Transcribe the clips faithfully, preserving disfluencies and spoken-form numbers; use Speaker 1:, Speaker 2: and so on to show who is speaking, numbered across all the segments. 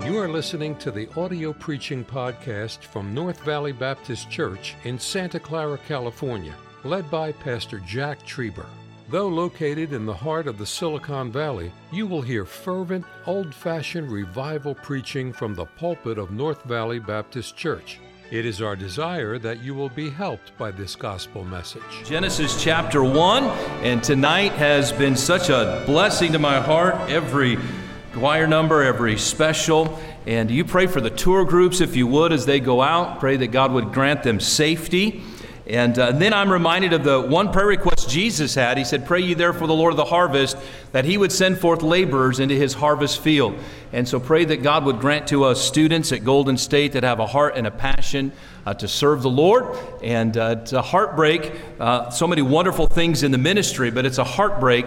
Speaker 1: You are listening to the audio preaching podcast from North Valley Baptist Church in Santa Clara, California, led by Pastor Jack Trieber. Though located in the heart of the Silicon Valley, you will hear fervent, old-fashioned revival preaching from the pulpit of North Valley Baptist Church. It is our desire that you will be helped by this gospel message.
Speaker 2: Genesis chapter one, and tonight has been such a blessing to my heart. Every choir number, every special, and you pray for the tour groups if you would as they go out. Pray that God would grant them safety. And uh, then I'm reminded of the one prayer request Jesus had. He said, "Pray ye therefore the Lord of the harvest, that he would send forth laborers into his harvest field." And so pray that God would grant to us students at Golden State that have a heart and a passion uh, to serve the Lord. And uh, it's a heartbreak, uh, so many wonderful things in the ministry, but it's a heartbreak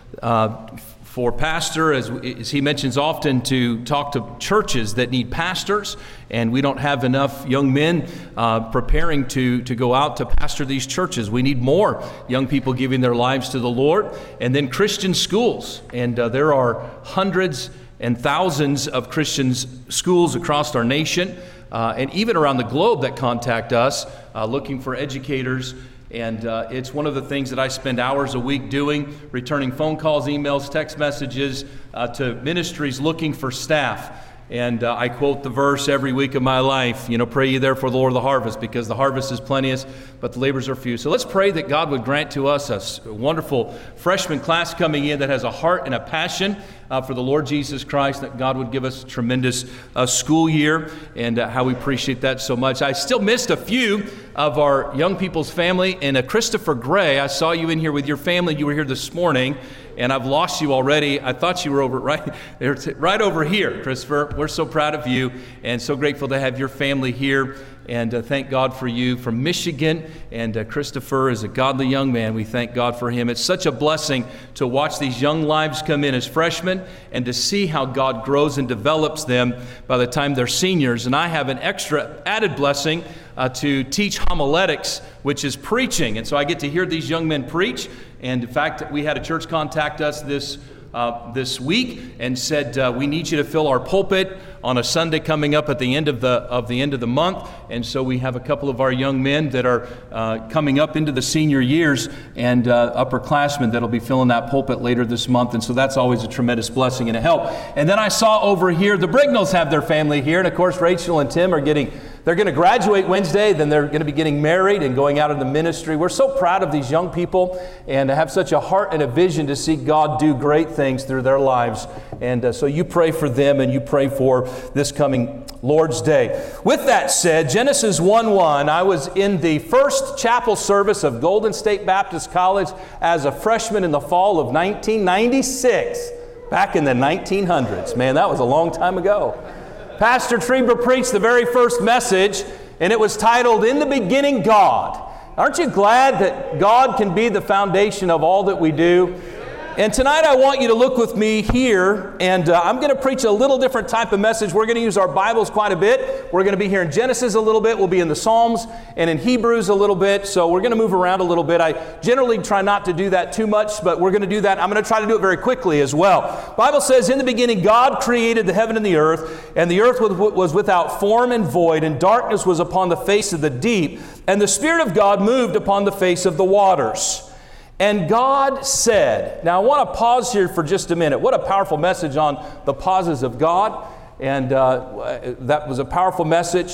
Speaker 2: uh, for pastor, as, as he mentions often, to talk to churches that need pastors, and we don't have enough young men uh, preparing to, to go out to pastor these churches. We need more young people giving their lives to the Lord, and then Christian schools. And uh, there are hundreds and thousands of Christian schools across our nation, uh, and even around the globe that contact us, uh, looking for educators. And uh, it's one of the things that I spend hours a week doing, returning phone calls, emails, text messages uh, to ministries looking for staff. And uh, I quote the verse every week of my life, you know, "Pray ye therefore the Lord of the harvest, because the harvest is plenteous, but the laborers are few." So let's pray that God would grant to us a wonderful freshman class coming in that has a heart and a passion uh, for the Lord Jesus Christ, that God would give us a tremendous uh, school year, and uh, how we appreciate that so much. I still missed a few of our young people's family, and uh, Christopher Gray, I saw you in here with your family. You were here this morning, and I've lost you already. I thought you were over right, right over here, Christopher. We're so proud of you and so grateful to have your family here. And uh, thank God for you from Michigan. And uh, Christopher is a godly young man. We thank God for him. It's such a blessing to watch these young lives come in as freshmen and to see how God grows and develops them by the time they're seniors. And I have an extra added blessing uh, to teach homiletics, which is preaching. And so I get to hear these young men preach. And in fact, we had a church contact us this Uh, this week and said, uh, "We need you to fill our pulpit on a Sunday coming up at the end of the of the end of the month." And so we have a couple of our young men that are uh, coming up into the senior years, and uh, upperclassmen that'll be filling that pulpit later this month. And so that's always a tremendous blessing and a help. And then I saw over here the Brignalls have their family here, and of course Rachel and Tim are getting. They're going to graduate Wednesday, then they're going to be getting married and going out in the ministry. We're so proud of these young people and to have such a heart and a vision to see God do great things through their lives. And uh, so you pray for them and you pray for this coming Lord's Day. With that said, Genesis one one, I was in the first chapel service of Golden State Baptist College as a freshman in the fall of nineteen ninety-six, back in the nineteen hundreds. Man, that was a long time ago. Pastor Trieber preached the very first message, and it was titled, "In the Beginning, God." Aren't you glad that God can be the foundation of all that we do? And tonight I want you to look with me here, and uh, I'm going to preach a little different type of message. We're going to use our Bibles quite a bit. We're going to be here in Genesis a little bit. We'll be in the Psalms and in Hebrews a little bit. So we're going to move around a little bit. I generally try not to do that too much, but we're going to do that. I'm going to try to do it very quickly as well. The Bible says, "In the beginning, God created the heaven and the earth, and the earth was without form and void, and darkness was upon the face of the deep, and the Spirit of God moved upon the face of the waters. And God said," now I want to pause here for just a minute. What a powerful message on the pauses of God. And uh, that was a powerful message.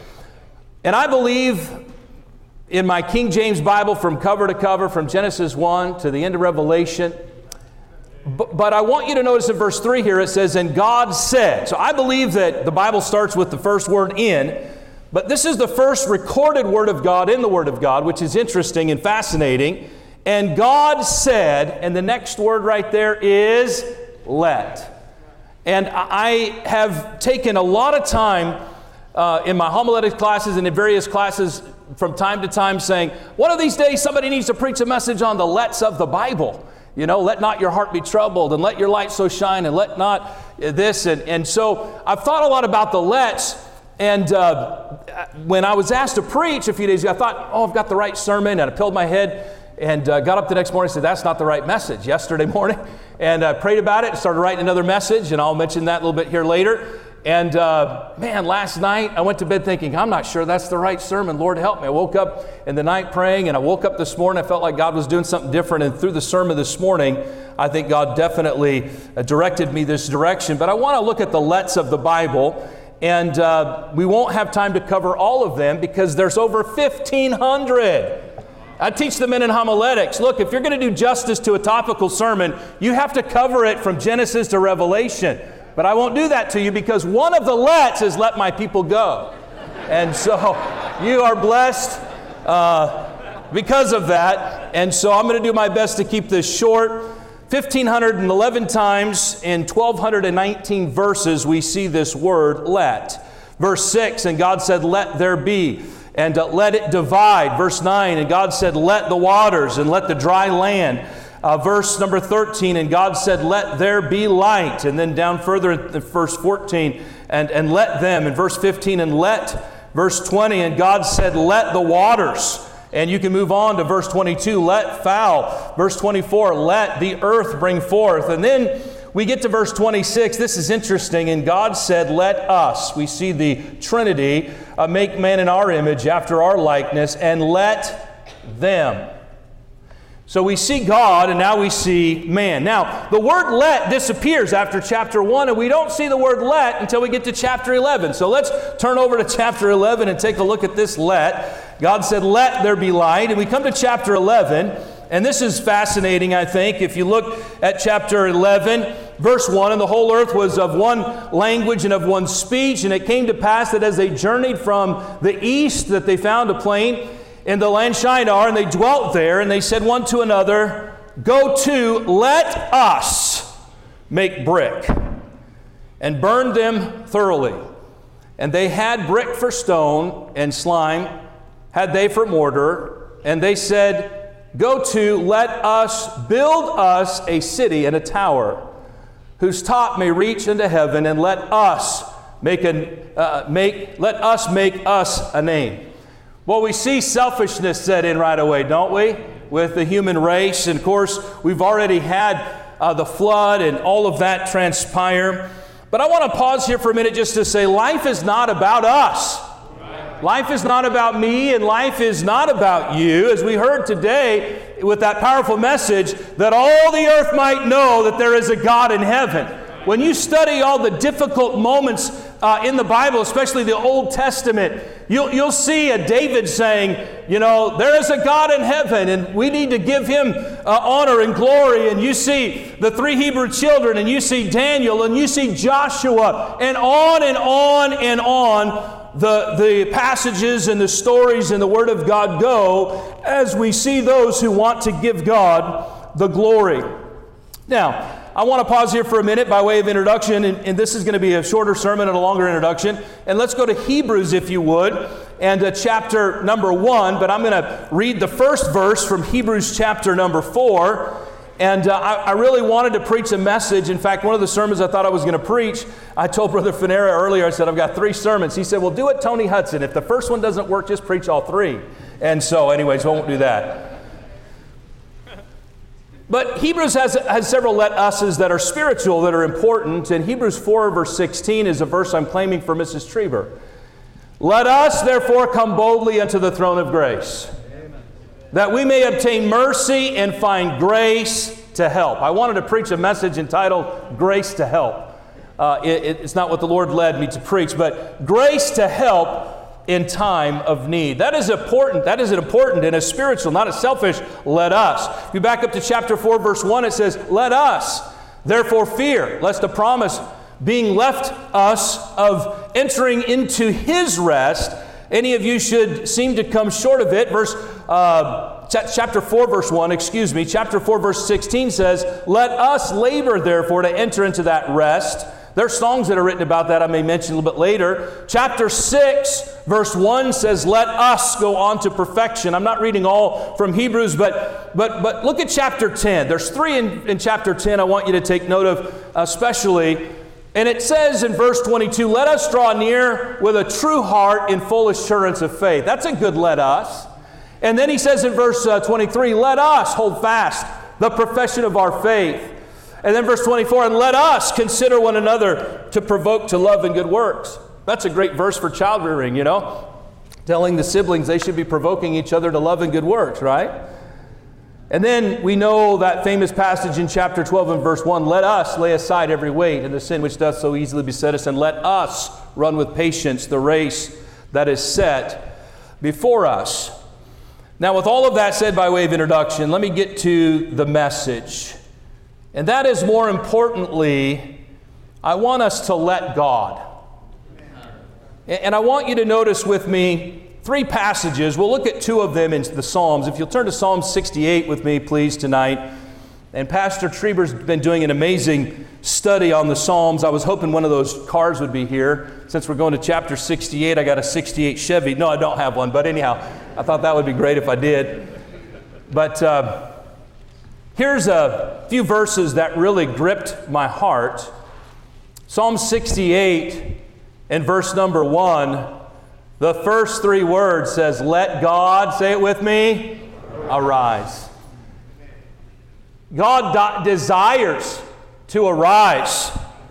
Speaker 2: And I believe in my King James Bible from cover to cover, from Genesis one to the end of Revelation. But, but I want you to notice in verse three here, it says, "And God said." So I believe that the Bible starts with the first word "in." But this is the first recorded word of God in the Word of God, which is interesting and fascinating. "And God said," and the next word right there is "let." And I have taken a lot of time uh, in my homiletics classes and in various classes from time to time saying, one of these days somebody needs to preach a message on the lets of the Bible. You know, "Let not your heart be troubled, and let your light so shine, and let not this." And, and so I've thought a lot about the lets. And uh, when I was asked to preach a few days ago, I thought, oh, I've got the right sermon, and I pilled my head. And uh, got up the next morning and said, that's not the right message, yesterday morning. And I uh, prayed about it and started writing another message, and I'll mention that a little bit here later. And uh, man, last night I went to bed thinking, I'm not sure that's the right sermon. Lord help me. I woke up in the night praying, and I woke up this morning. I felt like God was doing something different. And through the sermon this morning, I think God definitely uh, directed me this direction. But I want to look at the lets of the Bible. And uh, we won't have time to cover all of them because there's over fifteen hundred. I teach the men in homiletics. Look, if you're going to do justice to a topical sermon, you have to cover it from Genesis to Revelation. But I won't do that to you because one of the lets is let my people go. And so you are blessed uh, because of that. And so I'm going to do my best to keep this short. one thousand five hundred eleven times in one thousand two hundred nineteen verses we see this word let. Verse six, and God said, let there be, and uh, let it divide. Verse nine, and God said, let the waters, and let the dry land. Uh, verse number thirteen, and God said, let there be light. And then down further in verse fourteen, and, and let them. In verse fifteen, and let. Verse twenty, and God said, let the waters. And you can move on to verse twenty-two, let fowl. Verse twenty-four, let the earth bring forth. And then we get to verse twenty-six. This is interesting. And God said, let us. We see the Trinity uh, make man in our image after our likeness, and let them. So we see God, and now we see man. Now, the word let disappears after chapter one, and we don't see the word let until we get to chapter eleven. So let's turn over to chapter eleven and take a look at this let. God said, let there be light. And we come to chapter eleven, and this is fascinating, I think. If you look at chapter eleven, verse one, and the whole earth was of one language and of one speech, and it came to pass that as they journeyed from the east, that they found a plain in the land Shinar, and they dwelt there, and they said one to another, go to, let us make brick, and burn them thoroughly. And they had brick for stone, and slime had they for mortar, and they said, go to, let us build us a city and a tower, whose top may reach into heaven, and let us make an uh, make let us make us a name. Well, we see selfishness set in right away, don't we? With the human race. And of course, we've already had uh, the flood and all of that transpire. But I want to pause here for a minute just to say life is not about us. Life is not about me, and life is not about you. As we heard today with that powerful message, that all the earth might know that there is a God in heaven. When you study all the difficult moments uh, in the Bible, especially the Old Testament, you'll, you'll see a David saying, you know, there is a God in heaven, and we need to give him uh, honor and glory. And you see the three Hebrew children, and you see Daniel, and you see Joshua, and on and on and on the, the passages and the stories in the Word of God go as we see those who want to give God the glory. Now, I want to pause here for a minute by way of introduction, and, and this is going to be a shorter sermon and a longer introduction. And let's go to Hebrews, if you would, and uh, chapter number one. But I'm going to read the first verse from Hebrews chapter number four. And uh, I, I really wanted to preach a message. In fact, one of the sermons I thought I was going to preach, I told Brother Finera earlier, I said, I've got three sermons. He said, well, do it Tony Hudson. If the first one doesn't work, just preach all three. And so anyways, I won't do that. But Hebrews has, has several let us's that are spiritual, that are important. And Hebrews four, verse sixteen is a verse I'm claiming for Missus Trieber. Let us therefore come boldly unto the throne of grace, Amen, that we may obtain mercy and find grace to help. I wanted to preach a message entitled Grace to Help. Uh, it, it's not what the Lord led me to preach, but grace to help in time of need. That is important. That is important in a spiritual, not a selfish, let us. If you back up to chapter four, verse one, it says, let us therefore fear, lest a promise being left us of entering into his rest, any of you should seem to come short of it. Verse uh, ch- chapter four, verse one, excuse me, chapter four, verse sixteen says, let us labor therefore to enter into that rest. There are songs that are written about that I may mention a little bit later. Chapter six, verse one says, let us go on to perfection. I'm not reading all from Hebrews, but but but look at chapter ten. There's three in, in chapter ten I want you to take note of especially. And it says in verse twenty-two, let us draw near with a true heart in full assurance of faith. That's a good let us. And then he says in verse uh, twenty-three, let us hold fast the profession of our faith. And then verse twenty-four, and let us consider one another to provoke to love and good works. That's a great verse for child rearing, you know. Telling the siblings they should be provoking each other to love and good works, right? And then we know that famous passage in chapter twelve and verse one, let us lay aside every weight and the sin which doth so easily beset us, and let us run with patience the race that is set before us. Now, with all of that said by way of introduction, let me get to the message. And that is, more importantly, I want us to let God. And I want you to notice with me three passages. We'll look at two of them in the Psalms. If you'll turn to Psalm sixty-eight with me, please, tonight. And Pastor Trieber's been doing an amazing study on the Psalms. I was hoping one of those cars would be here. Since we're going to chapter sixty-eight, I got a sixty-eight Chevy. No, I don't have one, but anyhow, I thought that would be great if I did. But uh, here's a few verses that really gripped my heart. Psalm sixty-eight and verse number one, the first three words says, let God, say it with me, arise. God de- desires to arise.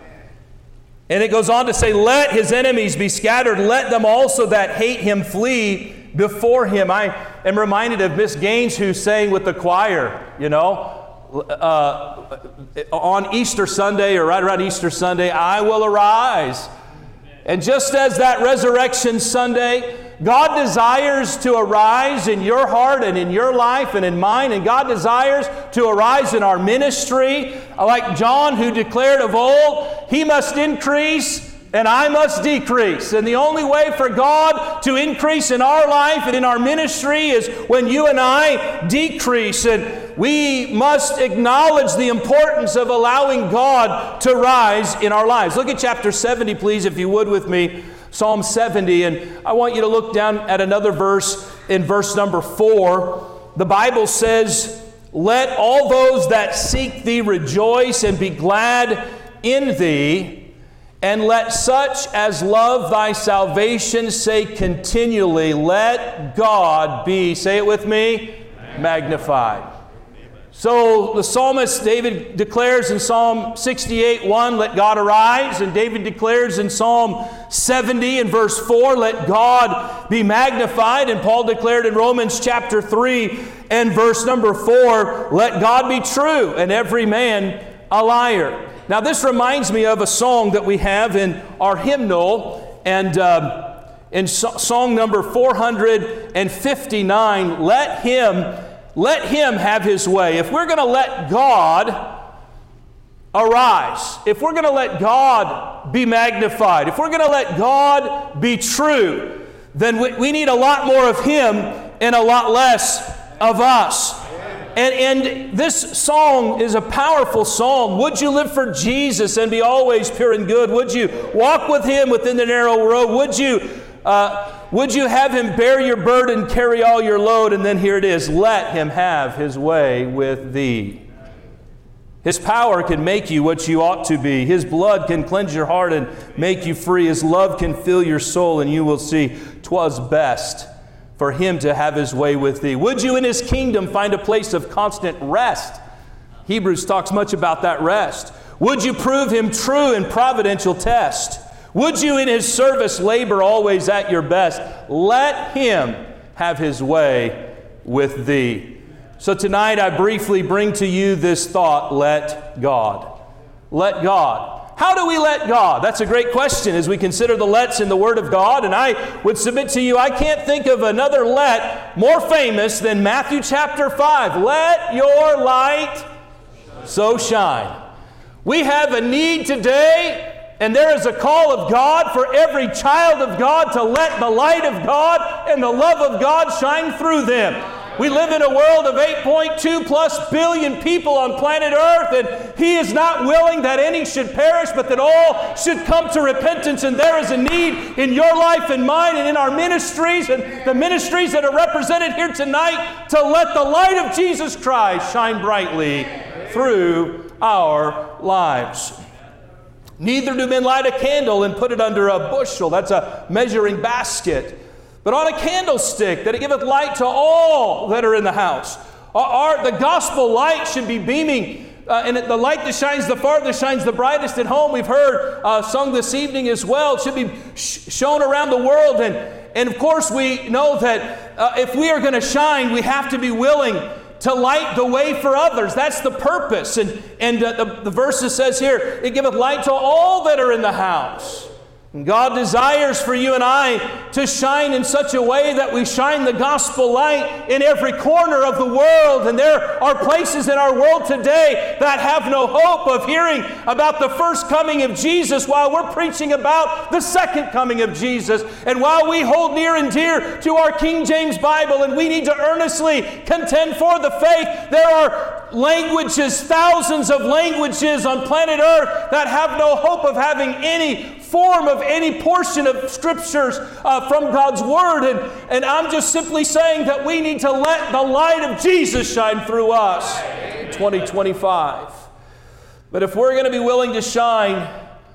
Speaker 2: And it goes on to say, let his enemies be scattered. Let them also that hate him flee before him. I am reminded of Miss Gaines, who sang with the choir, you know, uh, on Easter Sunday or right around Easter Sunday, I will arise. And just as that Resurrection Sunday, God desires to arise in your heart and in your life and in mine, and God desires to arise in our ministry. Like John, who declared of old, he must increase and I must decrease. And the only way for God to increase in our life and in our ministry is when you and I decrease. And we must acknowledge the importance of allowing God to rise in our lives. Look at chapter seventy, please, if you would, with me. Psalm seventy. And I want you to look down at another verse in verse number four. The Bible says, let all those that seek thee rejoice and be glad in thee. And let such as love thy salvation say continually, let God be, say it with me, magnified. So the psalmist David declares in Psalm sixty-eight one, let God arise. And David declares in Psalm seventy and verse four, let God be magnified. And Paul declared in Romans chapter three and verse number four, let God be true and every man a liar. Now, this reminds me of a song that we have in our hymnal, and um, in so- song number four hundred fifty-nine, let him, let him have his way. If we're going to let God arise, if we're going to let God be magnified, if we're going to let God be true, then we, we need a lot more of him and a lot less of us. And, and this song is a powerful song. Would you live for Jesus and be always pure and good? Would you walk with him within the narrow road? Would you, uh, would you have him bear your burden, carry all your load? And then here it is, let him have his way with thee. His power can make you what you ought to be. His blood can cleanse your heart and make you free. His love can fill your soul, and you will see 'twas best for him to have his way with thee. Would you in his kingdom find a place of constant rest? Hebrews talks much about that rest. Would you prove him true in providential test? Would you in his service labor always at your best? Let him have his way with thee. So tonight I briefly bring to you this thought, let God. Let God. How do we let God? That's a great question as we consider the lets in the Word of God. And I would submit to you, I can't think of another let more famous than Matthew chapter five. Let your light so shine. We have a need today, and there is a call of God for every child of God to let the light of God and the love of God shine through them. We live in a world of eight point two plus billion people on planet Earth, and he is not willing that any should perish, but that all should come to repentance. And there is a need in your life and mine and in our ministries and the ministries that are represented here tonight to let the light of Jesus Christ shine brightly through our lives. Neither do men light a candle and put it under a bushel. That's a measuring basket. But on a candlestick, that it giveth light to all that are in the house. Our, our, the gospel light should be beaming uh, and the light that shines the farthest shines the brightest at home. We've heard uh, sung this evening as well. It should be sh- shown around the world. And, and of course, we know that uh, if we are going to shine, we have to be willing to light the way for others. That's the purpose. And, and uh, the, the verse says here, it giveth light to all that are in the house. And God desires for you and I to shine in such a way that we shine the gospel light in every corner of the world. And there are places in our world today that have no hope of hearing about the first coming of Jesus while we're preaching about the second coming of Jesus. And while we hold near and dear to our King James Bible and we need to earnestly contend for the faith, there are languages, thousands of languages on planet Earth that have no hope of having any form of any portion of Scriptures uh, from God's Word. And, and I'm just simply saying that we need to let the light of Jesus shine through us in twenty twenty-five. But if we're going to be willing to shine,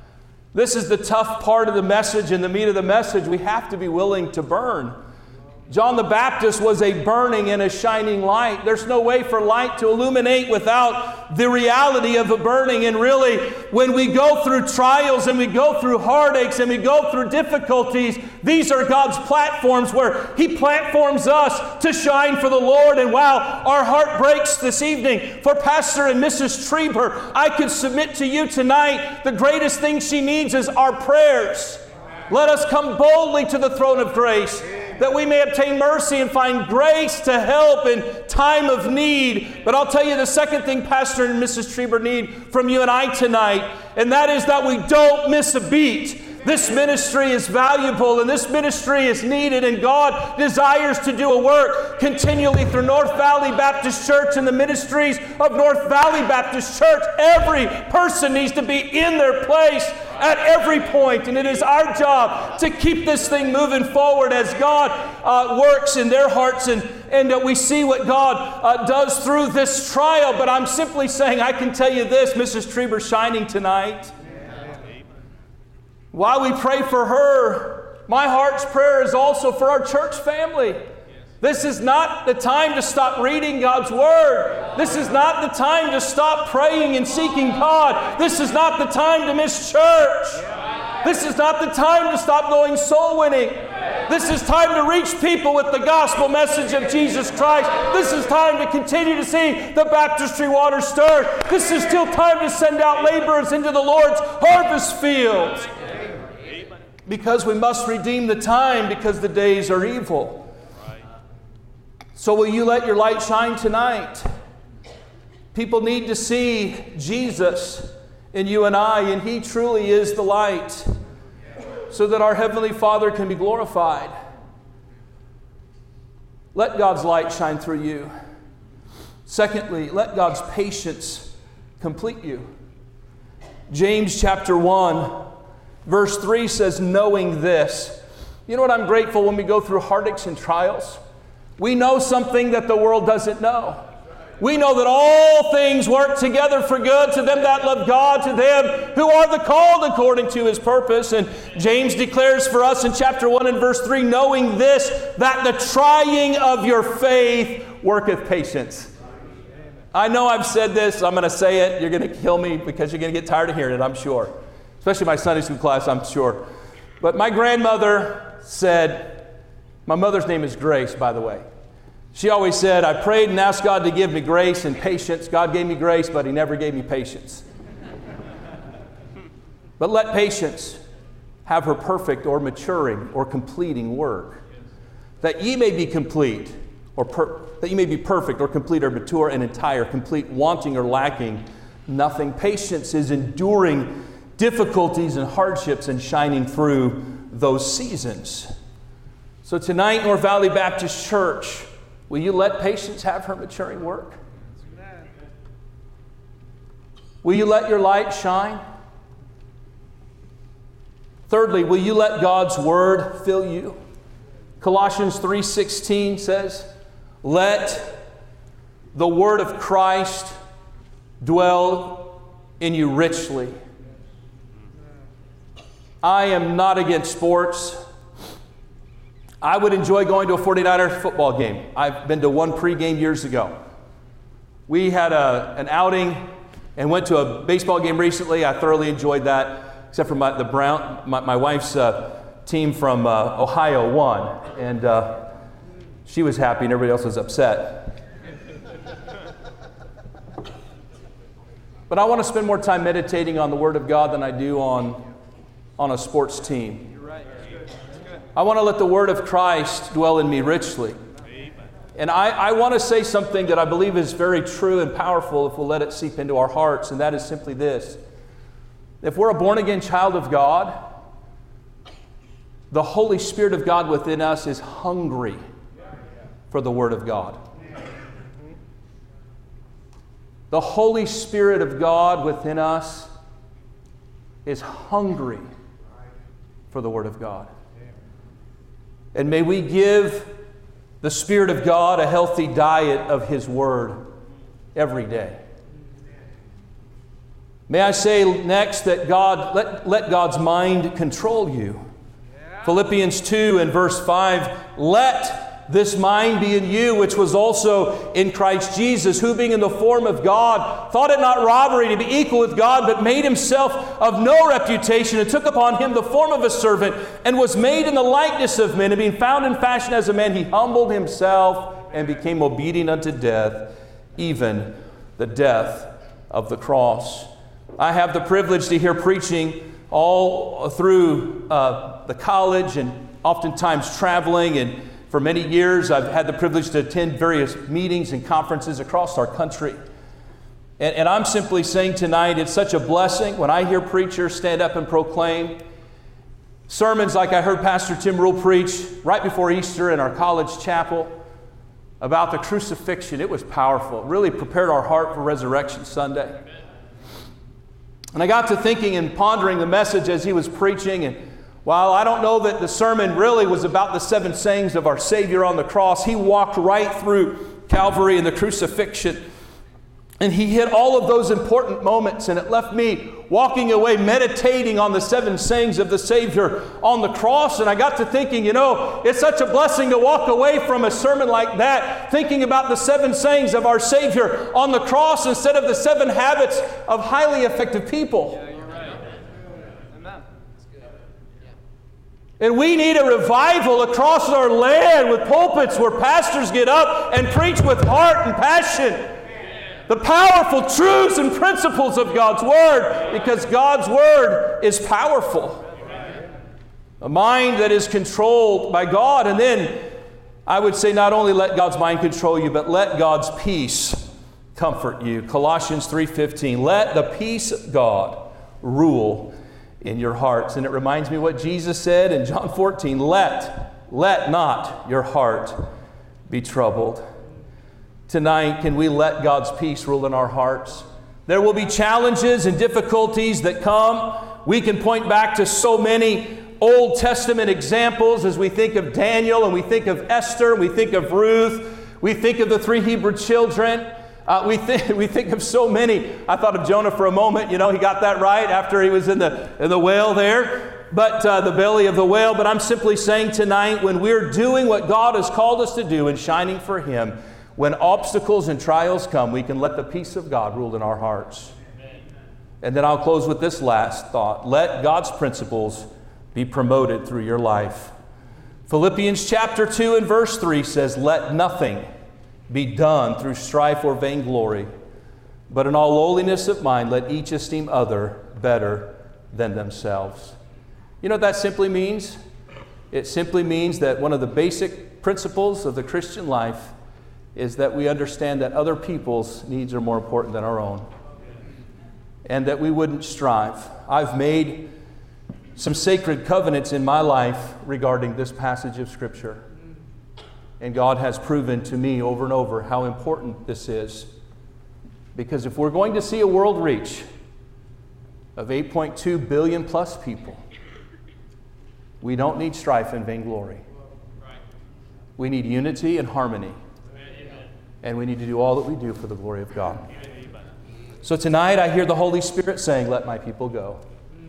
Speaker 2: this is the tough part of the message and the meat of the message. We have to be willing to burn. John the Baptist was a burning and a shining light. There's no way for light to illuminate without the reality of a burning. And really, when we go through trials and we go through heartaches and we go through difficulties, these are God's platforms where He platforms us to shine for the Lord. And while our heart breaks this evening for Pastor and Missus Trieber, I could submit to you tonight, the greatest thing she needs is our prayers. Let us come boldly to the throne of grace, that we may obtain mercy and find grace to help in time of need. But I'll tell you the second thing Pastor and Missus Trieber need from you and I tonight, and that is that we don't miss a beat. This ministry is valuable and this ministry is needed, and God desires to do a work continually through North Valley Baptist Church and the ministries of North Valley Baptist Church. Every person needs to be in their place at every point, and it is our job to keep this thing moving forward as God uh, works in their hearts, and, and uh, we see what God uh, does through this trial. But I'm simply saying, I can tell you this, Missus Trieber shining tonight. While we pray for her, my heart's prayer is also for our church family. This is not the time to stop reading God's Word. This is not the time to stop praying and seeking God. This is not the time to miss church. This is not the time to stop going soul winning. This is time to reach people with the gospel message of Jesus Christ. This is time to continue to see the baptistry water stirred. This is still time to send out laborers into the Lord's harvest fields. Because we must redeem the time, because the days are evil. So will you let your light shine tonight? People need to see Jesus in you and I, and He truly is the light, so that our Heavenly Father can be glorified. Let God's light shine through you. Secondly, let God's patience complete you. James chapter one, verse three says, knowing this. You know what I'm grateful when we go through heartaches and trials? We know something that the world doesn't know. We know that all things work together for good to them that love God, to them who are the called according to His purpose. And James declares for us in chapter one and verse three, knowing this, that the trying of your faith worketh patience. I know I've said this. I'm going to say it. You're going to kill me because you're going to get tired of hearing it, I'm sure. Especially my Sunday school class, I'm sure. But my grandmother said, my mother's name is Grace, by the way. She always said, I prayed and asked God to give me grace and patience. God gave me grace, but He never gave me patience. But let patience have her perfect or maturing or completing work, that ye may be complete, or per- that ye may be perfect or complete or mature and entire, complete, wanting or lacking nothing. Patience is enduring difficulties and hardships and shining through those seasons. So tonight, North Valley Baptist Church, will you let patience have her maturing work? Will you let your light shine? Thirdly, will you let God's Word fill you? Colossians three sixteen says, let the Word of Christ dwell in you richly. I am not against sports. I would enjoy going to a forty-niners football game. I've been to one pregame years ago. We had a, an outing and went to a baseball game recently. I thoroughly enjoyed that, except for my, the Brown, my, my wife's uh, team from uh, Ohio won, and uh, she was happy and everybody else was upset. But I want to spend more time meditating on the Word of God than I do on, on a sports team. You're right. I want to let the Word of Christ dwell in me richly. And I, I want to say something that I believe is very true and powerful if we'll let it seep into our hearts, and that is simply this. If we're a born-again child of God, the Holy Spirit of God within us is hungry for the Word of God. The Holy Spirit of God within us is hungry for the Word of God. And may we give the Spirit of God a healthy diet of His Word every day. May I say next that God, let, let God's mind control you. Yeah. Philippians two and verse five, let this mind be in you, which was also in Christ Jesus, who being in the form of God, thought it not robbery to be equal with God, but made himself of no reputation, and took upon him the form of a servant, and was made in the likeness of men, and being found in fashion as a man, he humbled himself and became obedient unto death, even the death of the cross. I have the privilege to hear preaching all through uh, the college, and oftentimes traveling, and for many years, I've had the privilege to attend various meetings and conferences across our country. And, and I'm simply saying tonight, it's such a blessing when I hear preachers stand up and proclaim sermons like I heard Pastor Tim Rule preach right before Easter in our college chapel about the crucifixion. It was powerful. It really prepared our heart for Resurrection Sunday. And I got to thinking and pondering the message as he was preaching, and while I don't know that the sermon really was about the seven sayings of our Savior on the cross, he walked right through Calvary and the crucifixion. And he hit all of those important moments, and it left me walking away meditating on the seven sayings of the Savior on the cross. And I got to thinking, you know, it's such a blessing to walk away from a sermon like that, thinking about the seven sayings of our Savior on the cross instead of the seven habits of highly effective people. And we need a revival across our land with pulpits where pastors get up and preach with heart and passion the powerful truths and principles of God's Word, because God's Word is powerful. A mind that is controlled by God. And then I would say not only let God's mind control you, but let God's peace comfort you. Colossians three fifteen, let the peace of God rule in your hearts. And it reminds me what Jesus said in John fourteen, let, let not your heart be troubled. Tonight, can we let God's peace rule in our hearts? There will be challenges and difficulties that come. We can point back to so many Old Testament examples as we think of Daniel, and we think of Esther, and we think of Ruth, we think of the three Hebrew children. Uh, we think we think of so many. I thought of Jonah for a moment. You know, he got that right after he was in the in the whale there, but uh, the belly of the whale. But I'm simply saying tonight, when we're doing what God has called us to do and shining for Him, when obstacles and trials come, we can let the peace of God rule in our hearts. Amen. And then I'll close with this last thought: let God's principles be promoted through your life. Philippians chapter two and verse three says, "Let nothing be done through strife or vainglory, but in all lowliness of mind, let each esteem other better than themselves." You know what that simply means? It simply means that one of the basic principles of the Christian life is that we understand that other people's needs are more important than our own, and that we wouldn't strive. I've made some sacred covenants in my life regarding this passage of Scripture. And God has proven to me over and over how important this is. Because if we're going to see a world reach of eight point two billion plus people, we don't need strife and vainglory. We need unity and harmony. And we need to do all that we do for the glory of God. So tonight I hear the Holy Spirit saying, let my people go.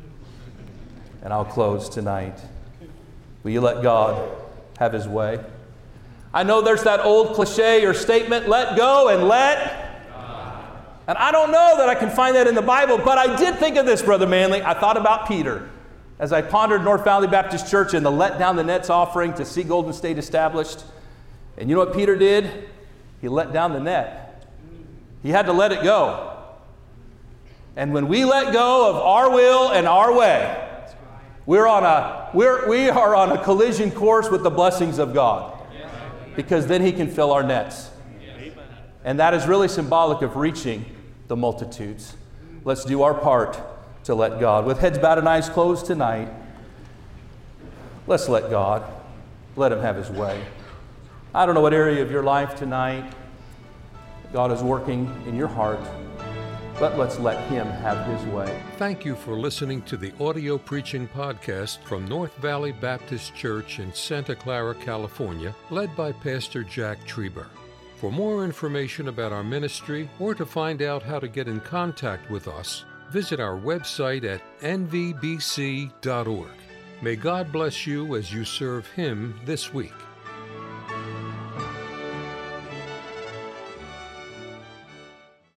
Speaker 2: And I'll close tonight. Will you let God have His way? I know there's that old cliche or statement, let go and let. And I don't know that I can find that in the Bible, but I did think of this, Brother Manley. I thought about Peter as I pondered North Valley Baptist Church and the Let Down the Nets offering to see Golden State established. And you know what Peter did? He let down the net. He had to let it go. And when we let go of our will and our way, we're on a, we're, we are on a collision course with the blessings of God. Because then he can fill our nets. And that is really symbolic of reaching the multitudes. Let's do our part to let God. With heads bowed and eyes closed tonight, let's let God, let him have his way. I don't know what area of your life tonight God is working in your heart, but let's let him have his way.
Speaker 1: Thank you for listening to the audio preaching podcast from North Valley Baptist Church in Santa Clara, California, led by Pastor Jack Trieber. For more information about our ministry or to find out how to get in contact with us, visit our website at n v b c dot org. May God bless you as you serve him this week.